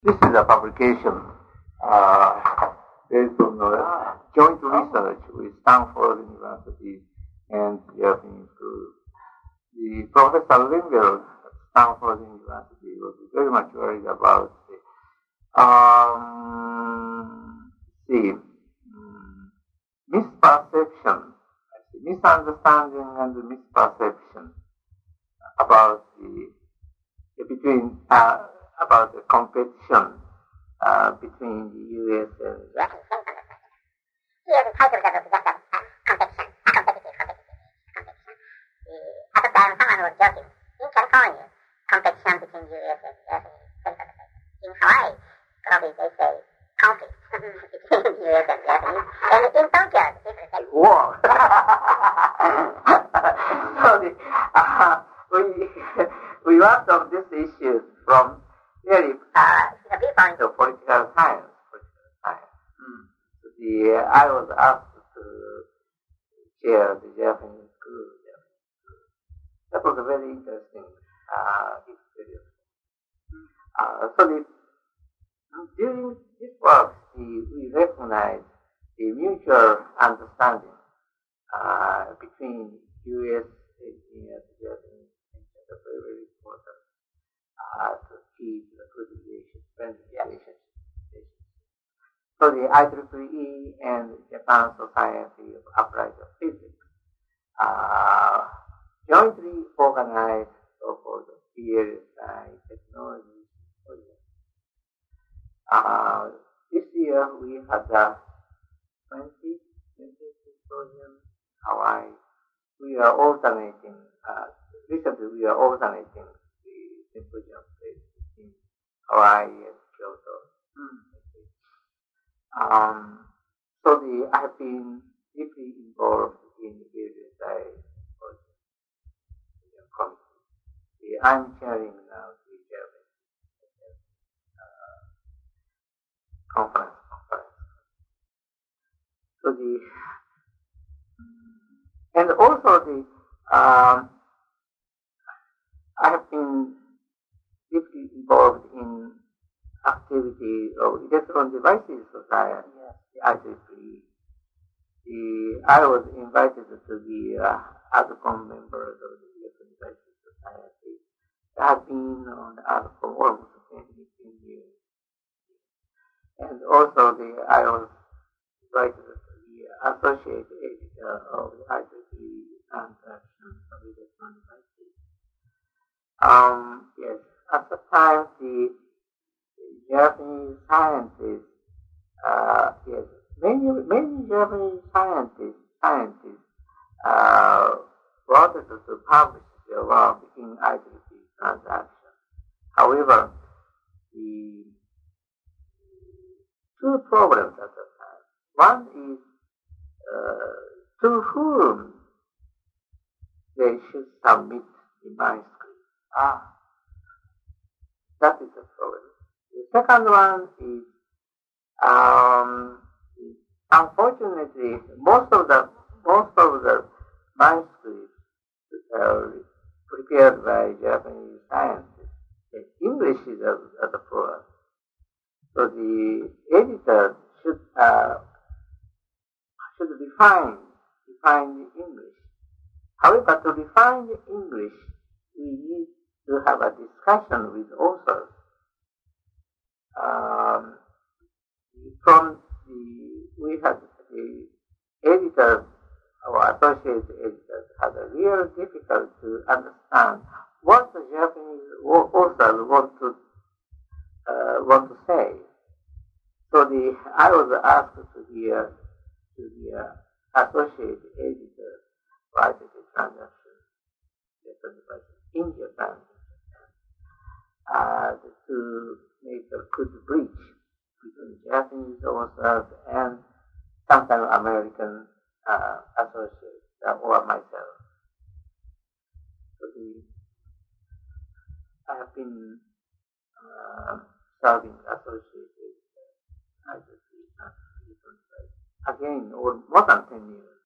This is a publication based on joint research with Stanford University and Japanese group. The Professor Limberg at Stanford University was very much worried about the misperception, misunderstanding and misperception about about the competition between the U.S. and Here the title of the competition, competitive competition. At the time, someone was joking. In California, competition between U.S. and Japanese semiconductors. In Hawaii, probably they say conflict between U.S. and Japanese. And in Tokyo, people say war. So we worked on this issue from really the viewpoint of political science. I was asked to chair the Japanese group. That was a very interesting experience. During this work, we recognized the mutual understanding between U.S. engineers and Japanese engineers. That's very, very important to keep the good relations, friendly relations. So the IEEE and Japan Society of Applied Physics jointly organized so-called PLSI Technology Symposium. This year we had the 20th symposium in Hawaii. We are alternating, recently we are alternating the symposium place in Hawaii and Kyoto. I have been deeply involved in the PLSI committee. I'm chairing now the Japanese conference. And also I have been deeply involved in activity of Electron Devices Society, the IEEE. I was invited to be ADCOM member of the Electron Devices Society. I have been on the ADCOM almost 15 years. And also I was invited to be associate editor of the IEEE Transaction of Electron Devices. Yes, at the time the Japanese scientists, many Japanese scientists wanted to publish their work in IEEE Transaction. However, the two problems at the time. One is to whom they should submit the manuscript. That is the problem. The second one is, unfortunately, most of the manuscripts prepared by Japanese scientists, English is at the poor. So the editor should define the English. However, to define the English, we need to have a discussion with authors. We had the editors, our associate editors, had a real difficulty to understand what the Japanese authors want to say. So I was asked to be associate editor for IEEE Transaction in Japan, to make a good bridge between Japanese authors and sometimes American associates or myself. So I have been